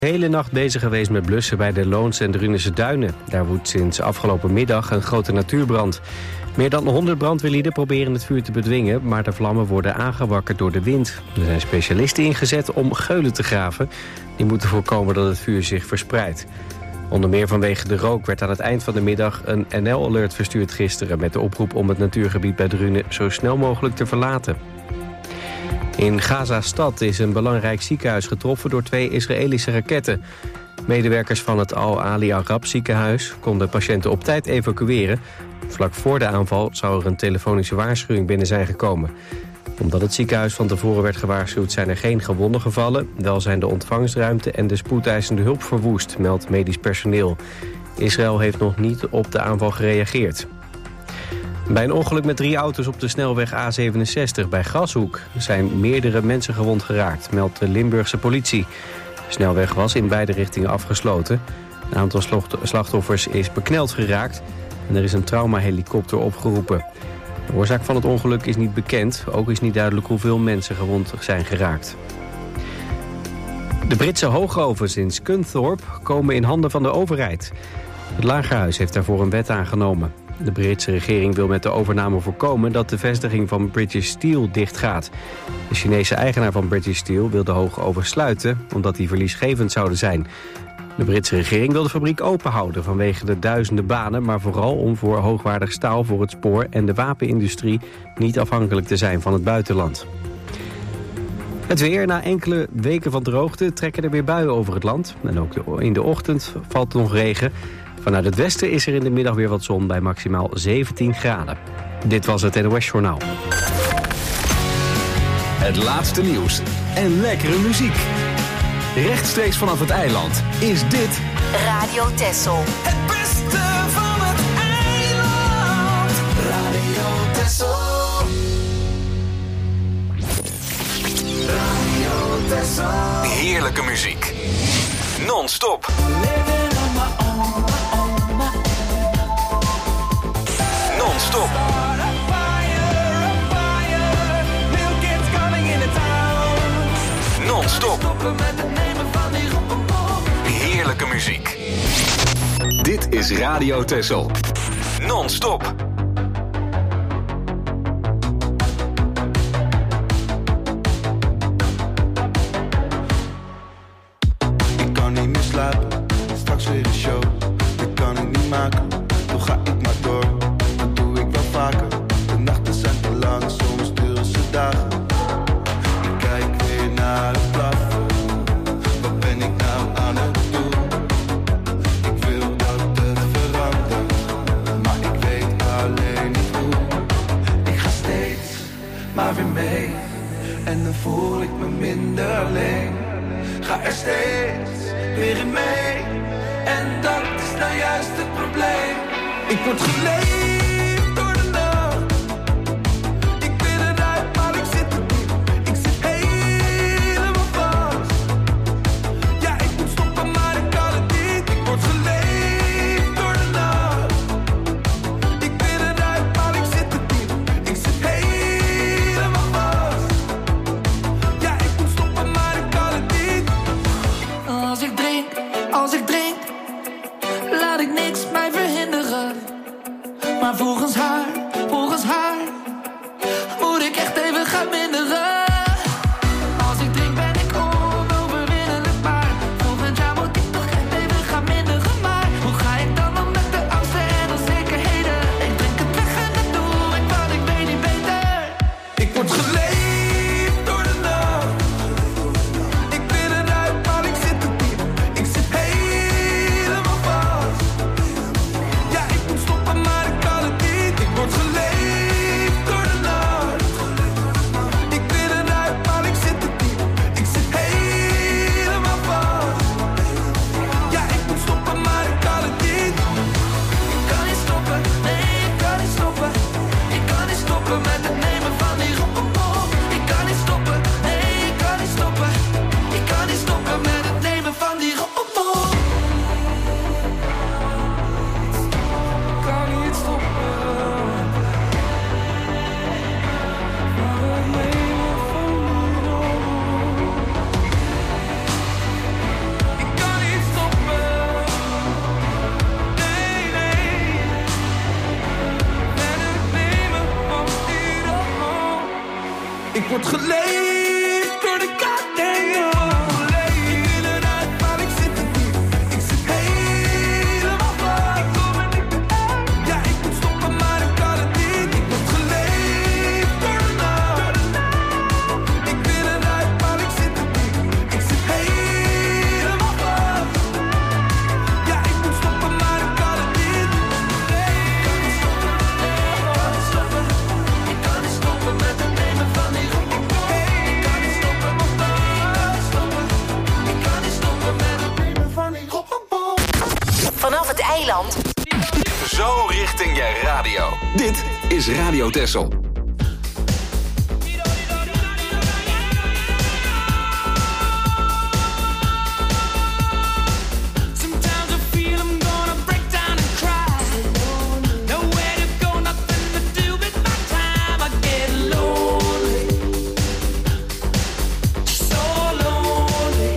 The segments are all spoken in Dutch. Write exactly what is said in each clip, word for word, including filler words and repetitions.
De hele nacht bezig geweest met blussen bij de Loonse en Drunense Duinen. Daar woedt sinds afgelopen middag een grote natuurbrand. Meer dan honderd brandweerlieden proberen het vuur te bedwingen, maar de vlammen worden aangewakkerd door de wind. Er zijn specialisten ingezet om geulen te graven. Die moeten voorkomen dat het vuur zich verspreidt. Onder meer vanwege de rook werd aan het eind van de middag een N L-alert verstuurd gisteren, met de oproep om het natuurgebied bij Drunen zo snel mogelijk te verlaten. In Gaza-stad is een belangrijk ziekenhuis getroffen door twee Israëlische raketten. Medewerkers van het Al-Ali Arab ziekenhuis konden patiënten op tijd evacueren. Vlak voor de aanval zou er een telefonische waarschuwing binnen zijn gekomen. Omdat het ziekenhuis van tevoren werd gewaarschuwd zijn er geen gewonden gevallen. Wel zijn de ontvangstruimte en de spoedeisende hulp verwoest, meldt medisch personeel. Israël heeft nog niet op de aanval gereageerd. Bij een ongeluk met drie auto's op de snelweg A zevenenzestig bij Grashoek zijn meerdere mensen gewond geraakt, meldt de Limburgse politie. De snelweg was in beide richtingen afgesloten. Een aantal slachtoffers is bekneld geraakt en er is een traumahelikopter opgeroepen. De oorzaak van het ongeluk is niet bekend. Ook is niet duidelijk hoeveel mensen gewond zijn geraakt. De Britse hoogovens in Scunthorpe komen in handen van de overheid. Het Lagerhuis heeft daarvoor een wet aangenomen. De Britse regering wil met de overname voorkomen dat de vestiging van British Steel dichtgaat. De Chinese eigenaar van British Steel wil de hoogovens sluiten, omdat die verliesgevend zouden zijn. De Britse regering wil de fabriek open houden vanwege de duizenden banen, maar vooral om voor hoogwaardig staal voor het spoor en de wapenindustrie niet afhankelijk te zijn van het buitenland. Het weer. Na enkele weken van droogte trekken er weer buien over het land. En ook in de ochtend valt nog regen. Vanuit het westen is er in de middag weer wat zon bij maximaal zeventien graden. Dit was het N O S Journaal. Het laatste nieuws en lekkere muziek. Rechtstreeks vanaf het eiland is dit Radio Texel. Het beste van het eiland. Radio Texel. Radio Texel. heerlijke muziek. Non-stop. Non-stop. Non-stop. Heerlijke muziek. Dit is Radio Texel. Non-stop. Ik kan niet meer slapen, straks weer een show. Ik kan het niet maken, toch ga ik maar door. Dat doe ik wel vaker, de nachten zijn te lang, soms duren ze dagen. Ik kijk weer naar het plafond, wat ben ik nou aan het doen? Ik wil dat het verandert, maar ik weet alleen niet hoe. Ik ga steeds maar weer mee, en dan voel ik me minder alleen. Ga er steeds weer in mee, en dat is nou juist het probleem. Ik word geleefd door de nacht. Ik wil eruit, maar ik zit er diep. Ik zit helemaal vast. Ja, ik moet stoppen, maar ik kan het niet. Ik word geleefd door de nacht. Ik wil eruit, maar ik zit er diep. Ik zit helemaal vast. Ja, ik moet stoppen, maar ik kan het niet. Als ik drink, als ik drink, laat ik niks mij verhinderen. Maar volgens haar, volgens haar, moet ik echt even gaan minderen. Als ik drink ben ik onoverwinnelijk, maar volgend jaar moet ik toch echt even gaan minderen. Maar hoe ga ik dan om met de angsten en onzekerheden? Ik drink het weg en dat doe ik, want ik weet niet beter. Ik word geleefd door de nacht. Ik wil eruit, maar ik zit er diep. Ik zit helemaal vast. Ja, ik moet stoppen, maar ik kan het niet. Ik word geleefd word geleefd door de goddamn. Ik wil eruit, maar ik zit er niet. Ik zit helemaal vast. Ja, ik moet stoppen, maar ik kan het niet. Ik word geleefd door de nacht. Ik wil eruit, maar ik zit er niet. Ik zit helemaal vast. Ja, ik moet stoppen, maar ik kan het niet. Ik kan niet stoppen, ik kan niet stoppen. Ik kan niet stoppen met het nemen van die roep. Ik kan niet stoppen, nog nooit stoppen. Ik kan niet stoppen met het nemen van die roep. Vanaf het eiland. Zo richting je radio. Dit is Radio Texel. Sometimes I feel I'm gonna break down and cry. Nowhere to go, nothing to do with my time. I get lonely, so lonely,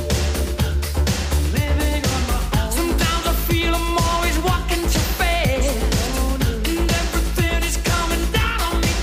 living on my own. Sometimes I feel I'm always walking too fast, and everything is coming down on me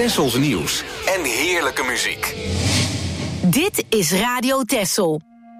Tessels nieuws en heerlijke muziek. Dit is Radio Tessel.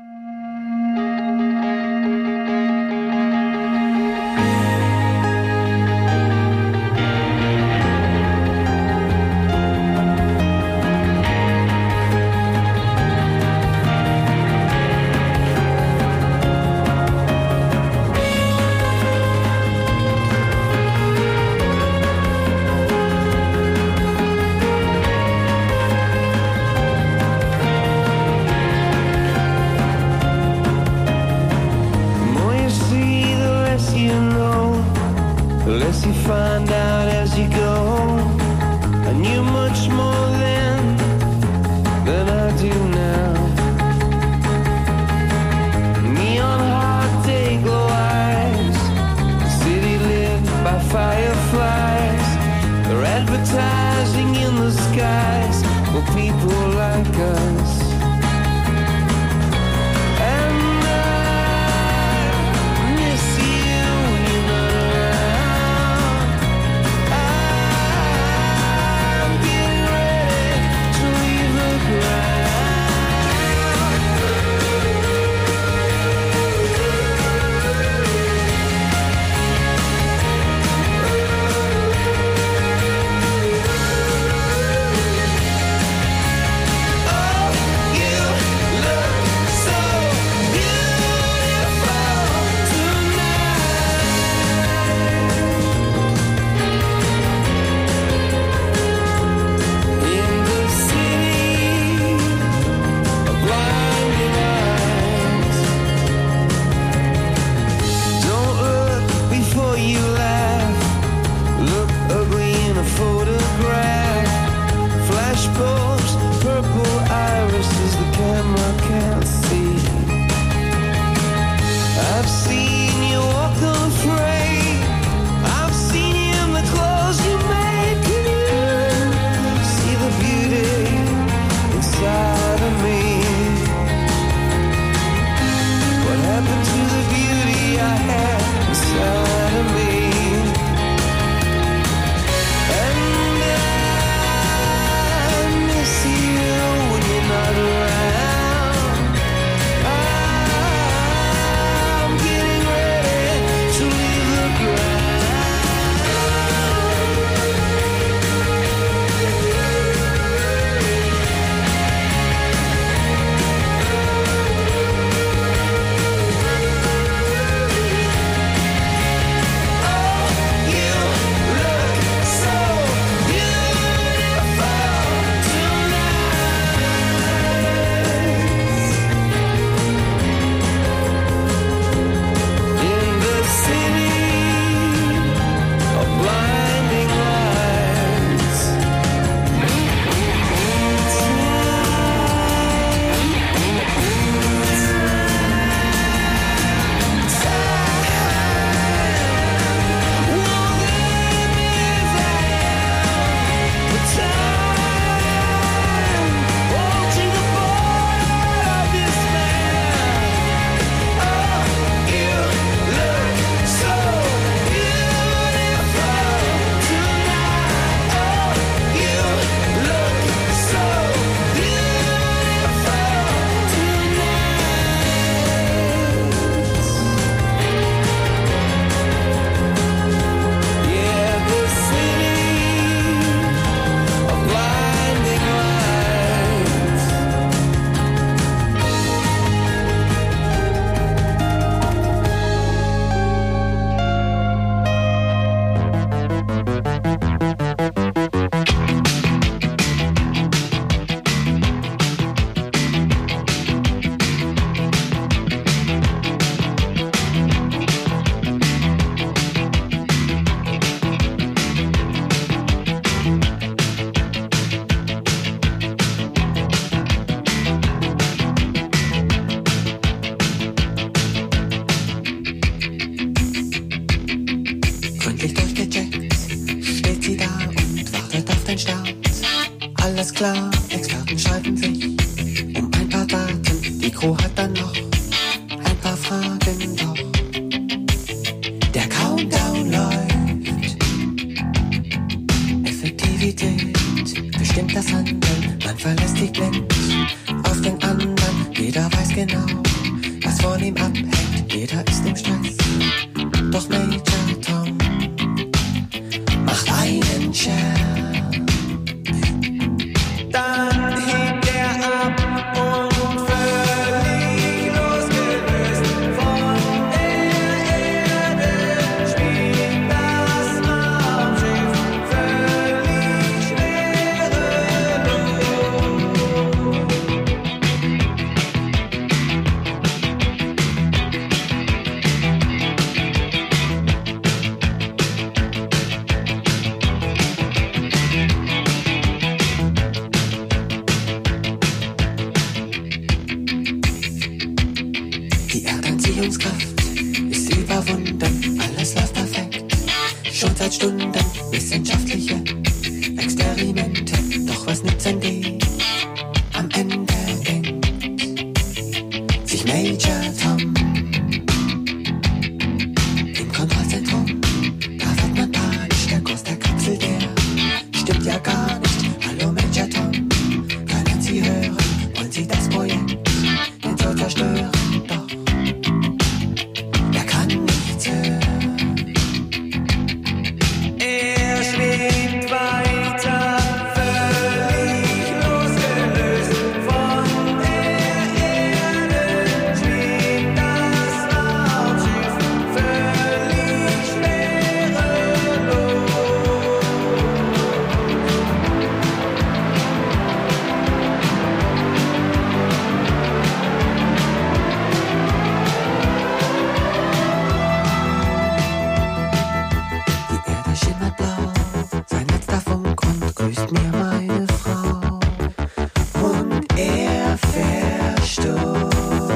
alles klar, Experten streiten sich um ein paar Daten. Die Crew hat dann noch ein paar Fragen, doch der Countdown läuft. Effektivität stimmt das Handeln, man verlässt sich blind auf den anderen. Jeder weiß genau, was von ihm abhängt, jeder ist im Stress. Doch Major Tom macht einen Scherz. Dann hebt er ab und völlig losgelöst von der Erde schwebt das Raumschiff völlig schwerelos. Die Erdanziehungskraft ist überwunden, alles läuft perfekt. Schon seit Stunden wissenschaftliche Experimente. Doch was nützen die? Am Ende denkt sich Major Tom im Kontrollzentrum. Da wird man panisch, der Kurs der Kapsel, der stimmt ja gar nicht. Hallo Major Tom, können Sie hören? Wollen Sie das Projekt den Zoll zerstören? Doch er kann nichts hören. Er schwebt weiter, völlig losgelöst von der Erde schwebt das Raumschiff völlig schwerelos. Die Erde schimmert blau, sein letzter Funkgrund grüßt mir meine Frau. Und er verstummt.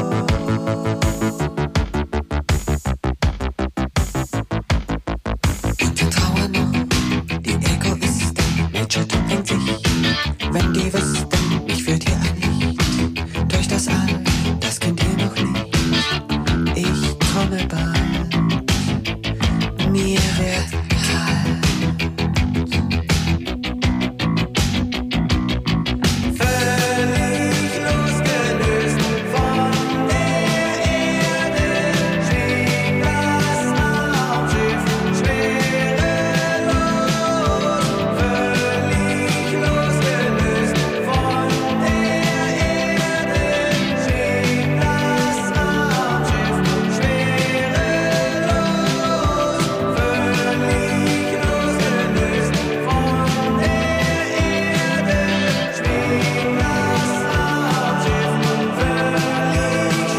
Und in Trauer noch die Egoisten. Major Tom denkt sich, wenn die wüssten, mich führt hier ein Licht durch das All, das kennt ihr noch nicht. Ich komme bald, mir wird kalt. Völlig losgelöst von der Erde schwebt das Raumschiff schwerelos. Völlig losgelöst von der Erde schwebt das Raumschiff schwerelos. Völlig losgelöst von der Erde schwebt das Raumschiff völlig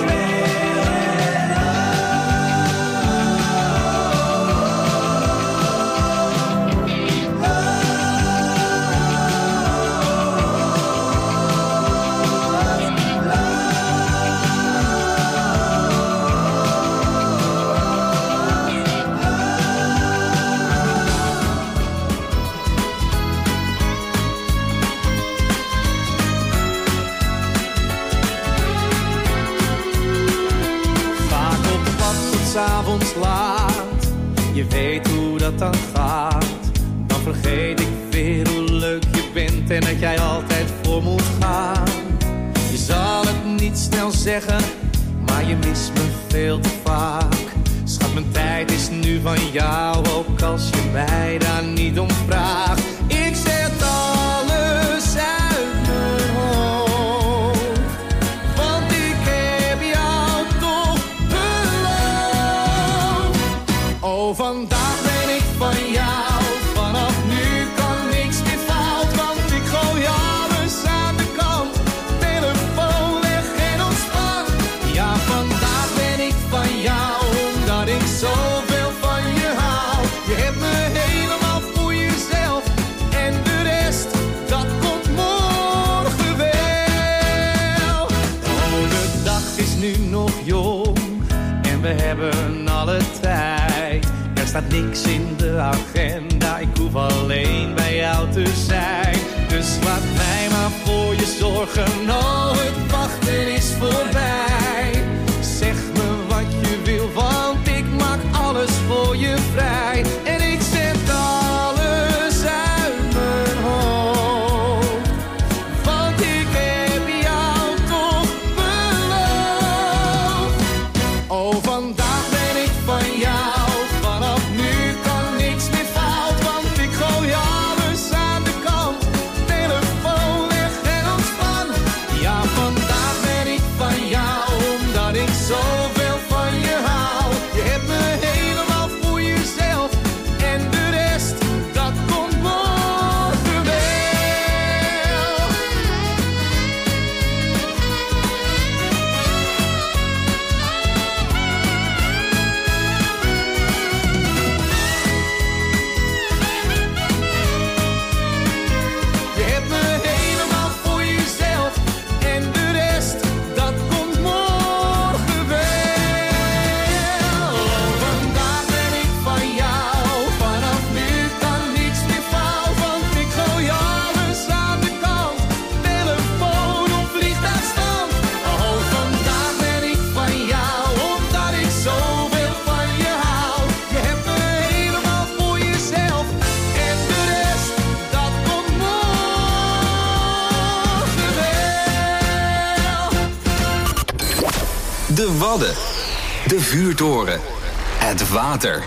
Vaak op pad tot 's avonds laat. Je weet hoe dat dan gaat. Dan vergeet ik weer hoe leuk je bent en dat jij altijd voor moet gaan. Je zal het niet snel zeggen, maar je mist me veel te vaak. Schat, mijn tijd is nu van jou, ook als je mij daar niet om vraagt. Ik zet alles uit mijn hoofd, want ik heb jou toch beloofd. Oh, vandaag ben ik van jou, vanaf nu kan niks meer fout, want ik gooi alles aan de kant. Telefoon weg en ontspan. Ja, vandaag ben ik van jou, omdat ik zoveel van je hou. Je hebt me helemaal voor jezelf en de rest, dat komt morgen wel. Oh, de dag is nu nog jong en we hebben alle tijd. Er staat niks in de agenda, ik hoef alleen bij jou te zijn. Dus laat mij maar voor je zorgen, oh, het wachten is voorbij. Zeg me wat je wil, want ik maak alles voor je vrij. En ik zet alles uit mijn hoofd, De Wadden. De vuurtoren. Het water.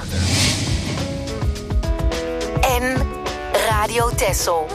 En Radio Texel.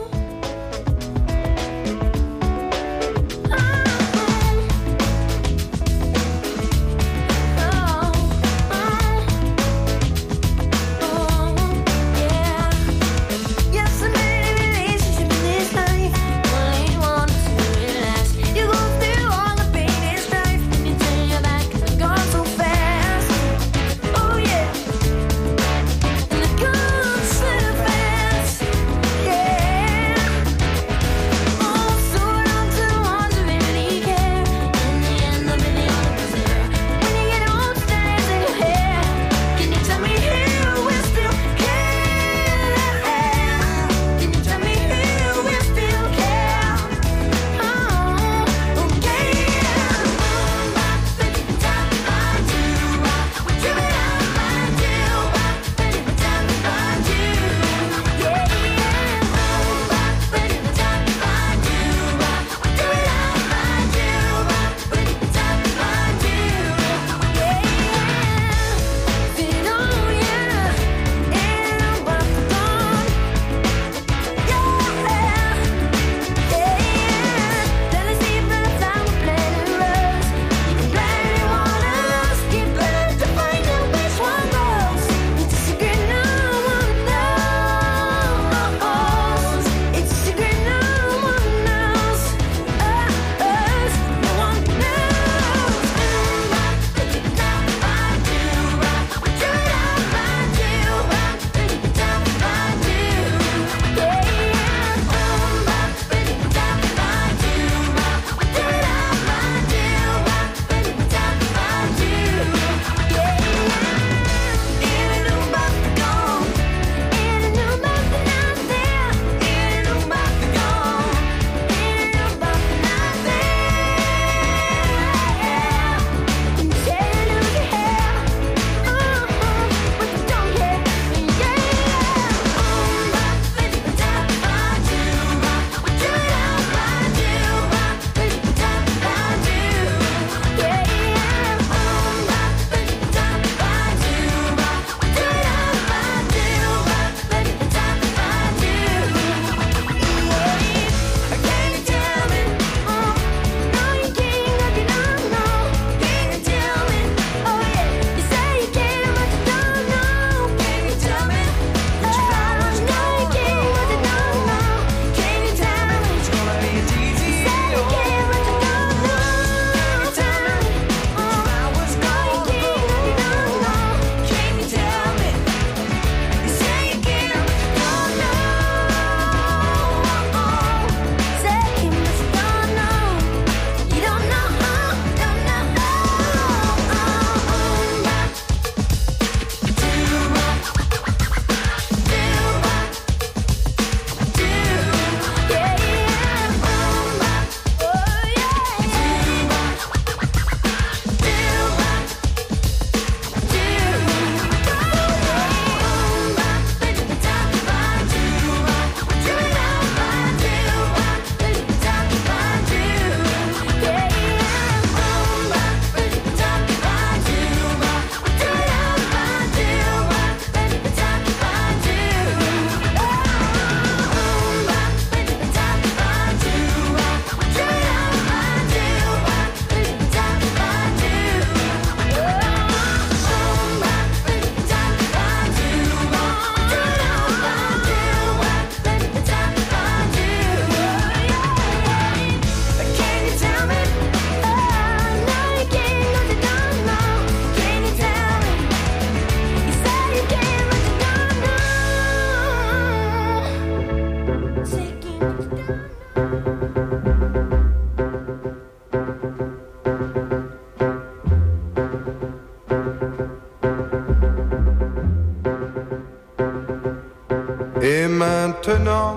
Et maintenant,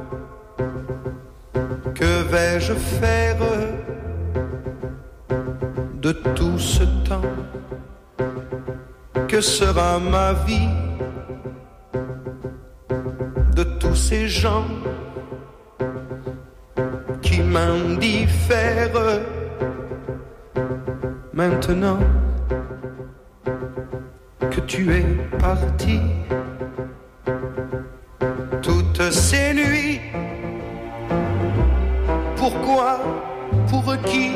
que vais-je faire de tout ce temps? Que sera ma vie de tous ces gens qui m'indiffèrent? maintenant que tu es parti, toutes ces nuits, pourquoi, pour qui?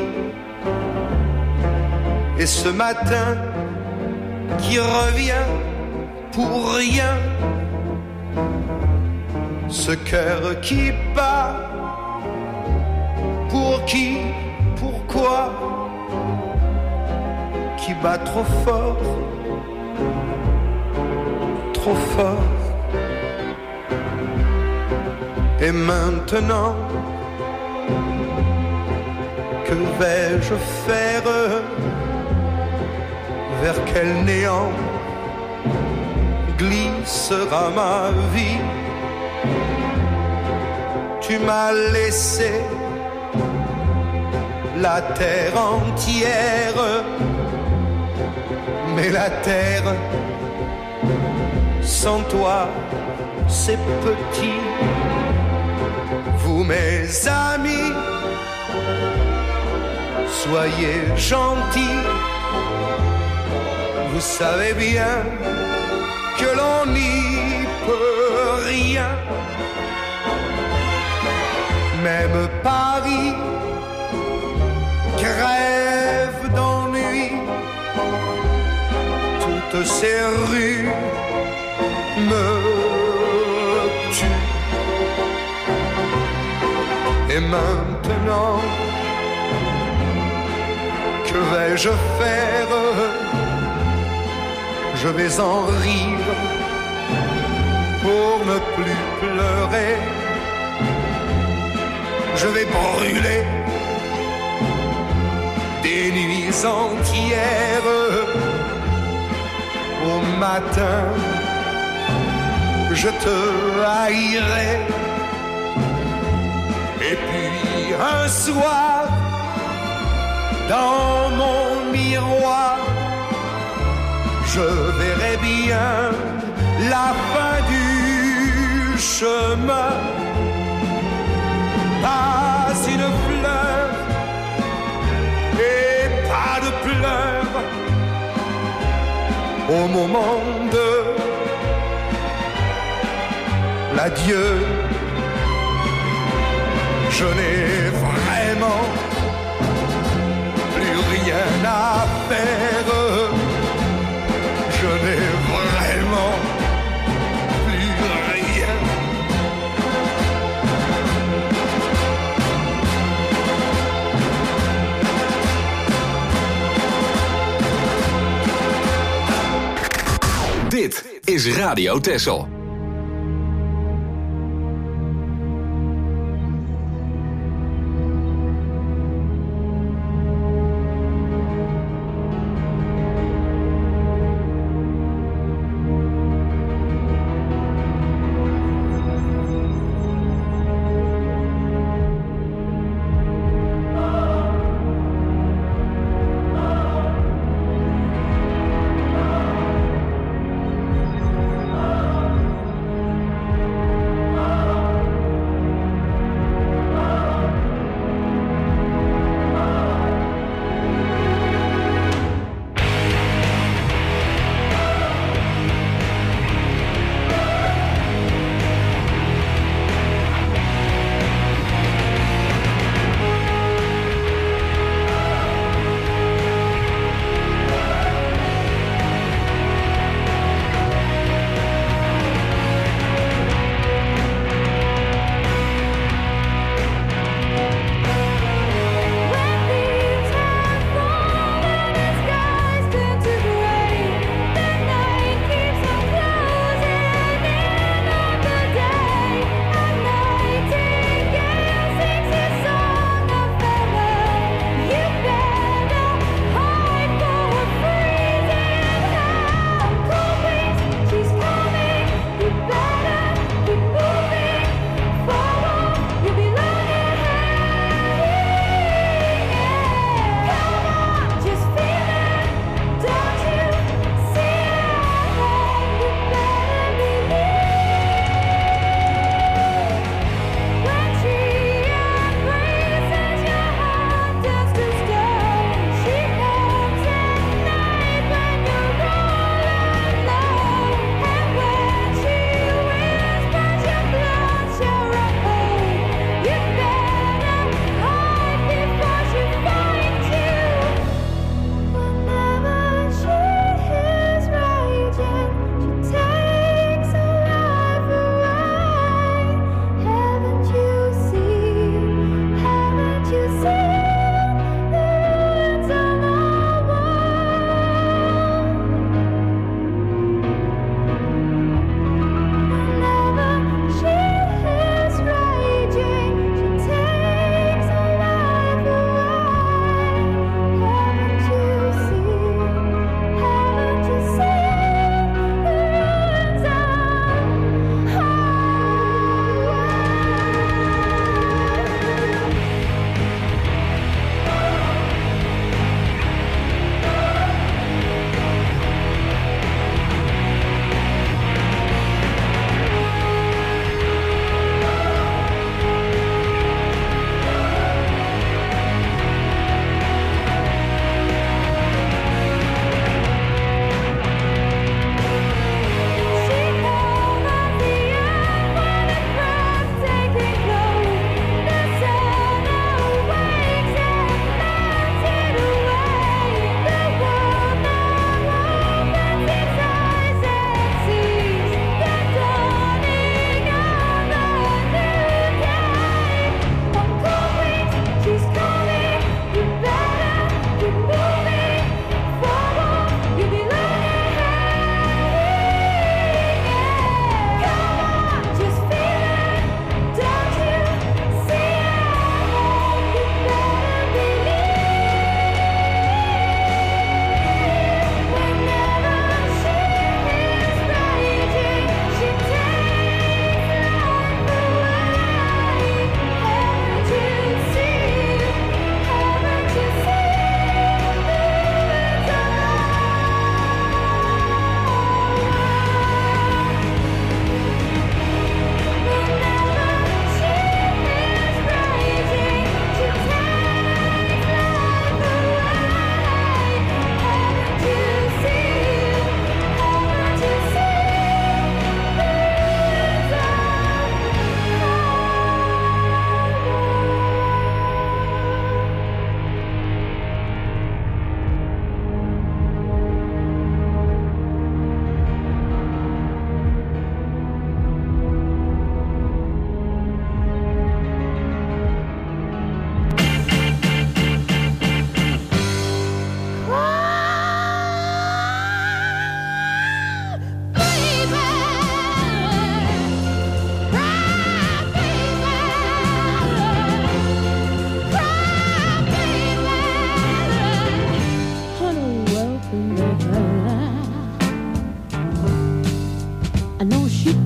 Et ce matin qui revient pour rien, ce cœur qui bat, pour qui, pourquoi, qui bat trop fort, trop fort. Et maintenant, que vais-je faire? Vers quel néant glissera ma vie? Tu m'as laissé la terre entière, mais la terre sans toi c'est petit. Vous mes amis, soyez gentils, vous savez bien que l'on n'y peut rien. Même Paris crève d'ennui, toutes ces rues me tuent. Et maintenant, que vais-je faire? Je vais en rire pour ne plus pleurer. Je vais brûler des nuits entières. Au matin, je te haïrai. Et puis un soir, dans mon miroir, je verrai bien la fin du chemin. Pas une fleur et pas de pleurs au moment de l'adieu. Je n'ai vraiment plus rien à faire. Je n'ai vraiment plus rien. Dit is Radio Texel.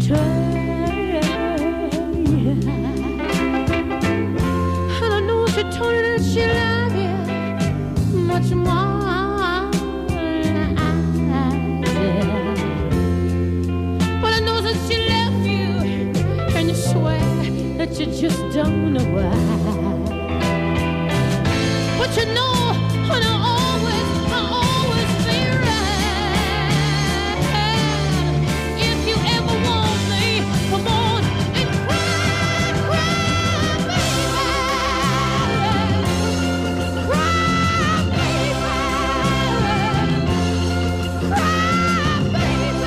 And I know she told you that she loved you much more than I did. But I know that she left you, and you swear that you just don't know why. But you know, and I always, I always be right. If you ever want me, come on and cry, cry, baby. Cry, baby. Cry, baby.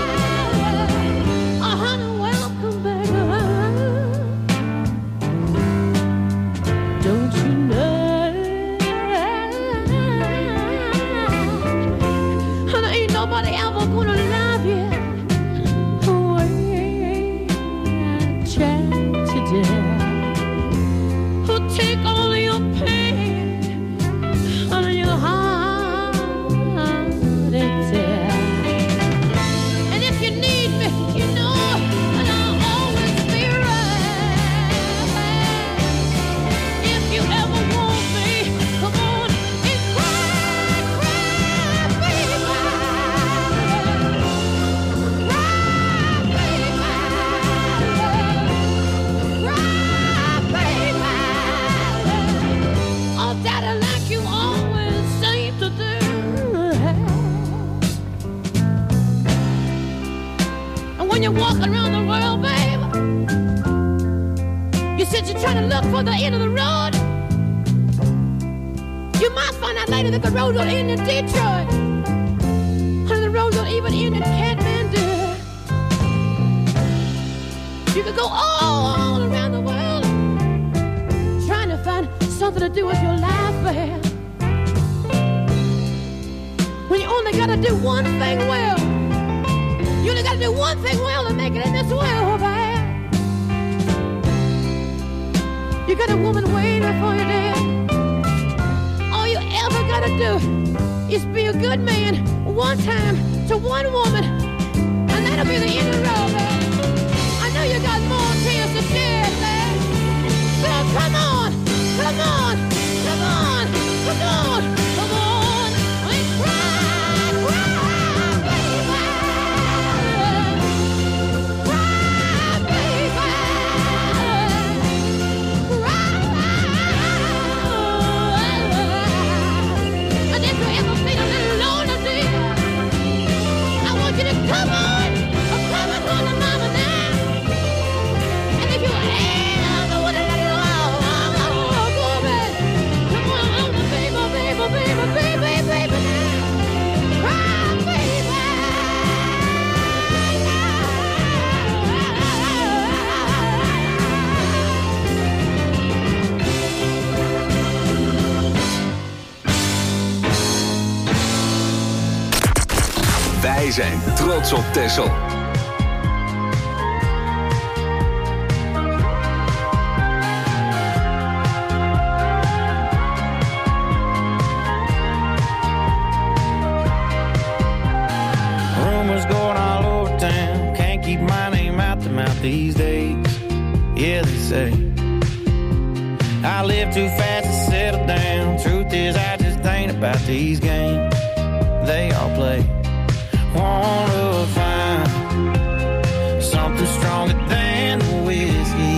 Oh, honey, welcome back. Don't you know? Nobody ever gonna love you the way I tried to do. Who'll take all your pain out of your heart and tear. And if you need me, you know, and I'll always be right. If you ever want me, come on and cry, cry, baby. When you're walking around the world, babe, you said you're trying to look for the end of the road. You might find out later that the road don't end in Detroit, and the road don't even end in Kathmandu. You could go all around the world trying to find something to do with your life, babe. When you only gotta do one thing well. You only gotta do one thing well to make it in this world, babe. You got a woman waiting for you there. All you ever gotta do is be a good man one time to one woman, and that'll be the end of the road, babe. I know you got more tears to shed, babe. So come on, come on, come on, come on, come on, and cry, cry. Come on, I'm coming on the mama now. And if you ever wanna let it all, oh, go back. Come on, baby, baby, baby, baby, baby now. Cry, baby. Wij zijn trots op Texel. Rumors going all over town. Can't keep my name out the mouth these days. Yeah, they say I live too fast to settle down. Truth is, I just ain't about these games they all play. Wanna find something stronger than the whiskey.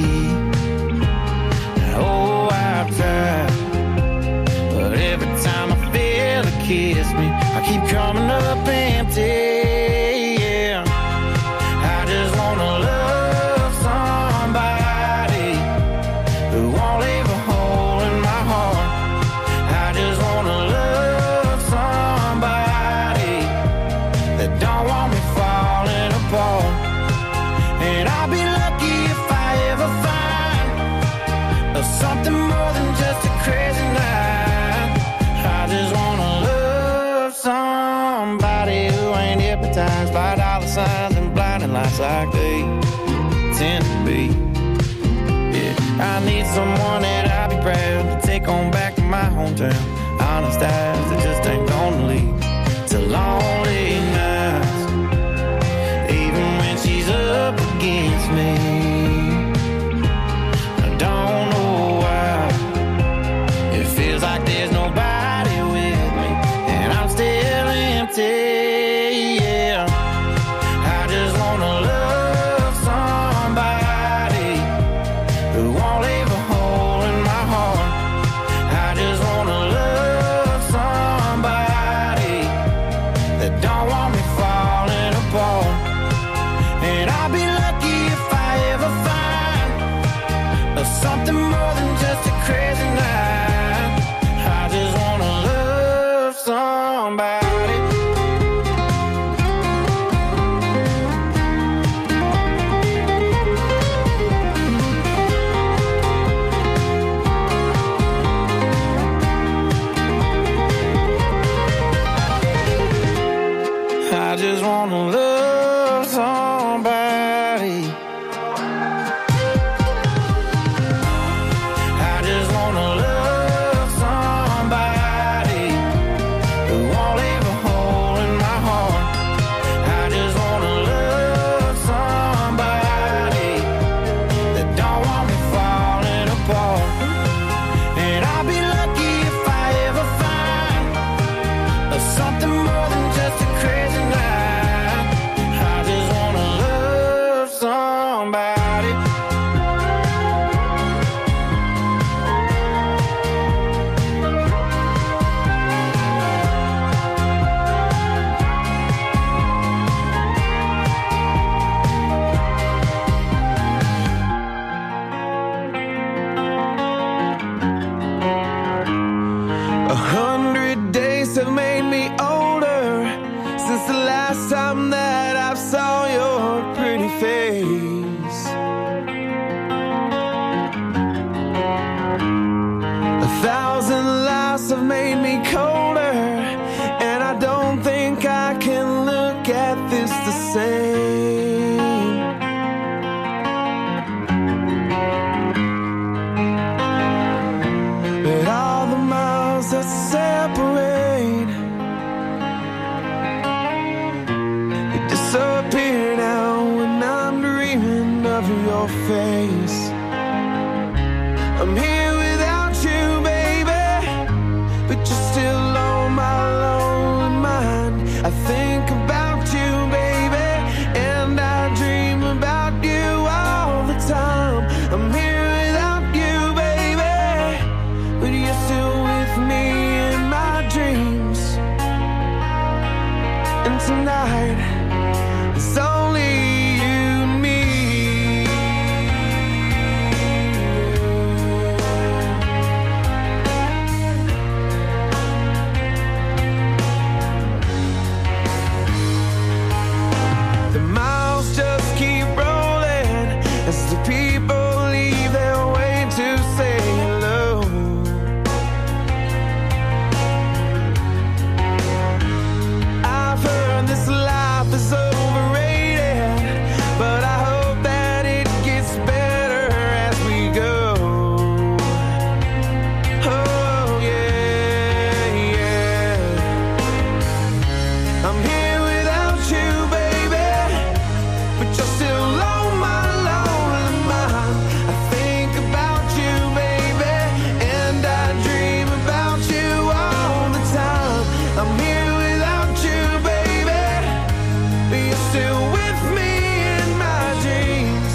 Oh, I've tried, but every time I feel it kiss me, I keep coming up empty. Yeah, I just wanna love somebody who won't leave a hole in my heart. I just wanna love somebody that don't want me falling apart. And I'll be lucky if I ever find something more than just a crazy night. I just wanna love somebody who ain't hypnotized by dollar signs and blinding lights like they tend to be. Yeah, I need someone that I'll be proud to take on back to my hometown. Honest eyes that just ain't gonna lead to lonely nights. Even when she's a on about it. A hundred days have made me older since the last time that I saw your pretty face. A thousand lies have made me colder, and I don't think I can look at this the same. But all the miles that separate, you disappear now when I'm dreaming of your face. I'm here without you, baby, but you're still on my lonely mind. I think about you, baby, and I dream about you all the time. I'm here without you, baby, but you're still with me in my dreams. And tonight, it's only you and me. The miles just keep rolling as the people leave their way to say hello. I've heard this life is overrated, but I hope that it gets better as we go. Oh yeah, yeah. I'm here without you, baby, but you're still on my lonely mind. I think about you, baby, and I dream about you all the time. I'm here without you, baby, but you're still with me in my dreams.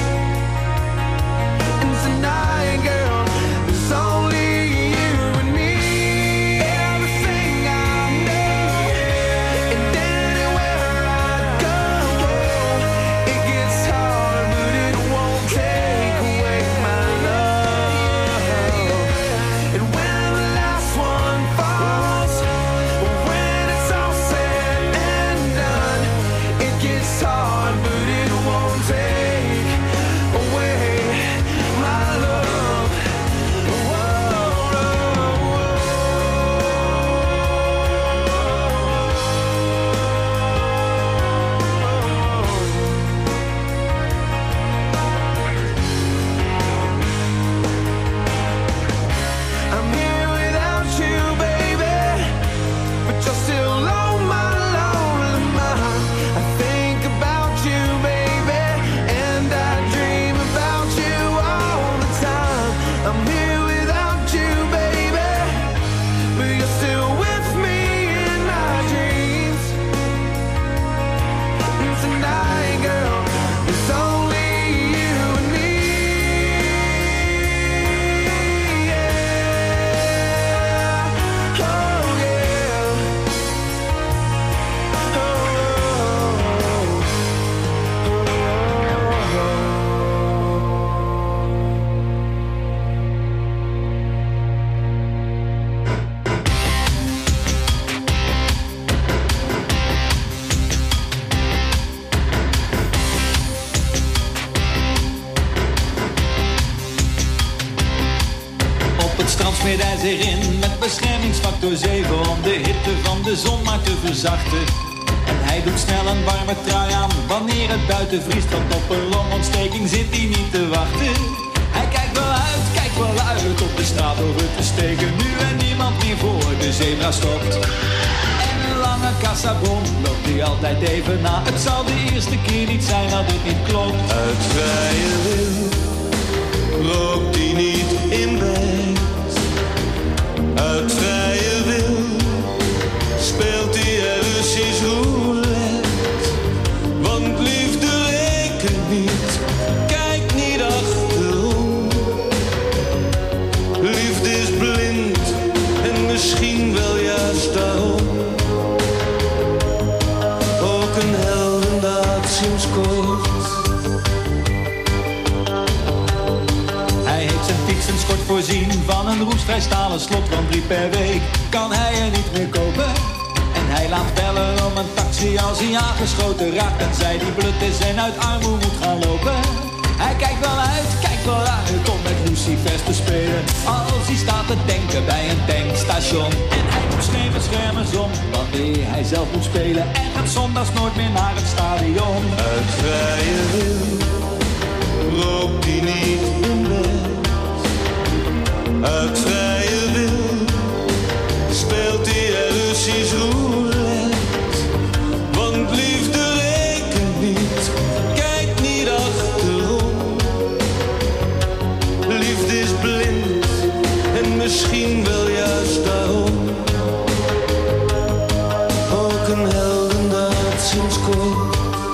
And tonight, girl, it's only you and me. Everything I know, and anywhere I go, it gets hard, but it won't take away my love. And when the last one falls, when it's all said and done, it gets hard, but it won't take away my love. I'm here without you, baby, but you're still on my lonely mind. I think about you, baby, and I dream about you all the time. I'm here without you, baby, but you're still with me in my dreams. And tonight, girl, it's only you and me. Yeah. Oh yeah. Oh, Op het strand smeert hij zich in met beschermingsfactor zeven om de hitte van de zon maar te verzachten. En hij doet snel een warme trui aan wanneer het buiten vriest, want op een longontsteking zit hij niet te wachten. Hij kijkt wel uit, kijkt wel uit op de straat over te steken, nu en niemand meer voor de zebra stopt. En een lange kassabon loopt hij altijd even na. Het zal de eerste keer niet zijn dat het niet klopt. Uit vrije wil rookt hij niet in bed. Uit vrije wil speelt hij er Russisch roulette. Want liefde rekent niet zijn schort voorzien van een roestvrij stalen slot, want drie per week kan hij er niet meer kopen. En hij laat bellen om een taxi als hij aangeschoten raakt, en zij die blut is en uit armoede moet gaan lopen. Hij kijkt wel uit, kijkt wel uit om met lucifers te spelen, als hij staat te denken bij een tankstation. En hij moet schemen schermen om wanneer hij zelf moet spelen, en gaat zondags nooit meer naar het stadion. Uit vrije wil rookt hij niet in bed. Uit vrije wil speelt hij er Russisch roulette. Want liefde rekent niet, kijk niet achterom. Liefde is blind en misschien wel juist daarom. Ook een heldendaad sinds kort.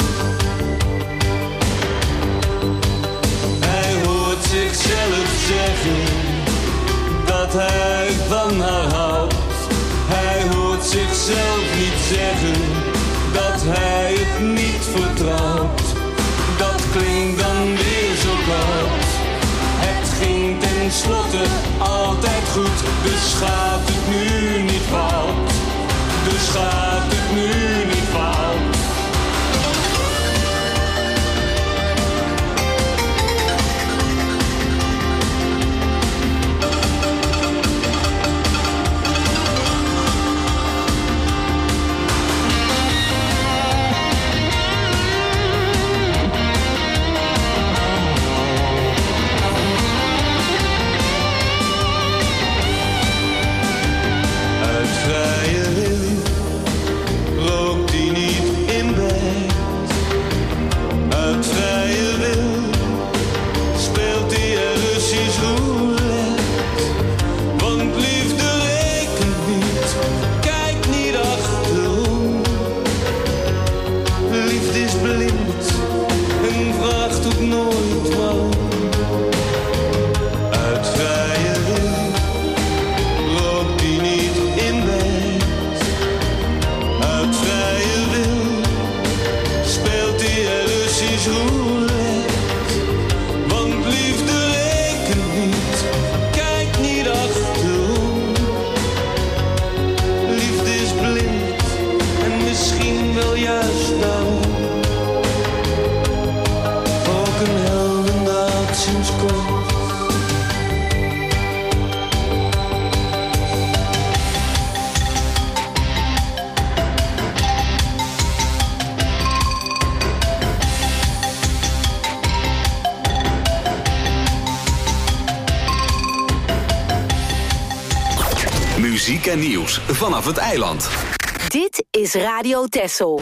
Hij hoort zichzelf zeggen dat hij van haar houdt. Hij hoort zichzelf niet zeggen dat hij het niet vertrouwt. Dat klinkt dan weer zo koud. Het ging tenslotte altijd goed, dus gaat het nu niet fout. Dus gaat het nu niet fout. Vrije wil rookt hij niet in bed. Uit vrije wil speelt hij er Russisch roulette. Want liefde rekent niet, kijk niet achterom. Liefde is blind en vraagt ook nooit waarom. Uit vrije wil rookt hij niet in bed. Uit vrije wil speelt hij er Russisch roulette. Want liefde rekent niet, kijk niet achterom. Liefde is blind en misschien wel juist daarom. Ook een heldendaad sinds kort. Muziek en nieuws vanaf het eiland. Dit is Radio Texel.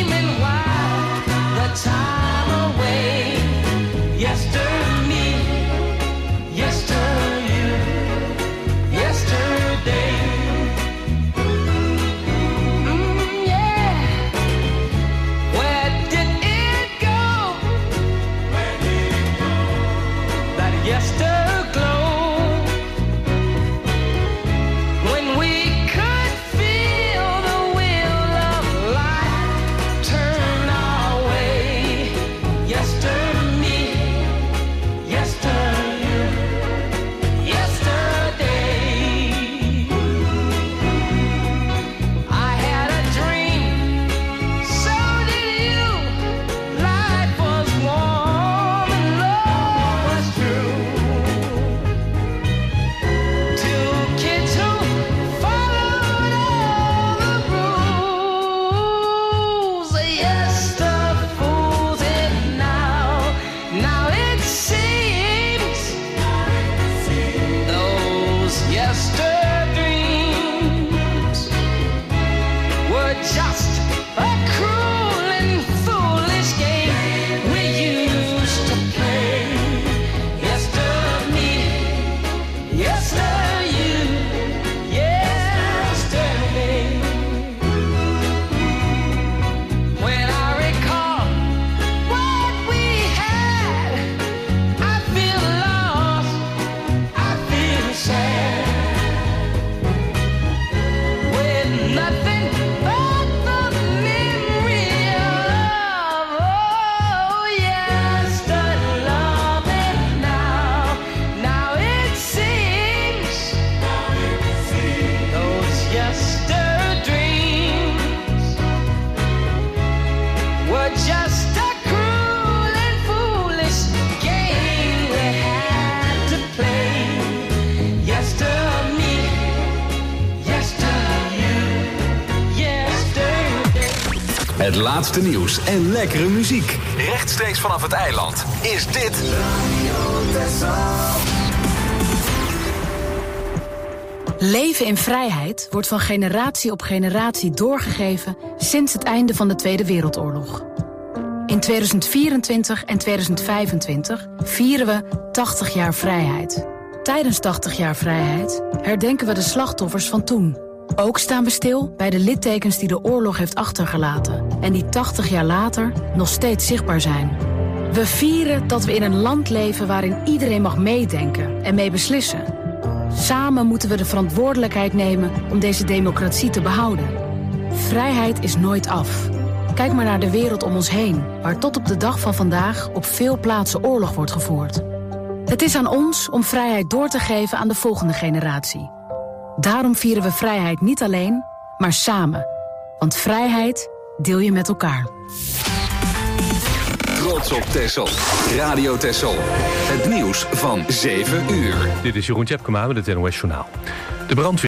Time away, yesterday. Het laatste nieuws en lekkere muziek. Rechtstreeks vanaf het eiland is dit Radio Texel. Leven in vrijheid wordt van generatie op generatie doorgegeven sinds het einde van de Tweede Wereldoorlog. In tweeduizend vierentwintig en tweeduizend vijfentwintig vieren we tachtig jaar vrijheid. Tijdens tachtig jaar vrijheid herdenken we de slachtoffers van toen. Ook staan we stil bij de littekens die de oorlog heeft achtergelaten en die tachtig jaar later nog steeds zichtbaar zijn. We vieren dat we in een land leven waarin iedereen mag meedenken en mee beslissen. Samen moeten we de verantwoordelijkheid nemen om deze democratie te behouden. Vrijheid is nooit af. Kijk maar naar de wereld om ons heen, waar tot op de dag van vandaag op veel plaatsen oorlog wordt gevoerd. Het is aan ons om vrijheid door te geven aan de volgende generatie. Daarom vieren we vrijheid niet alleen, maar samen. Want vrijheid deel je met elkaar. Trots op Texel. Radio Texel. Het nieuws van zeven uur. Dit is Jeroen Tjepkema met het N O S Journaal. De brandweer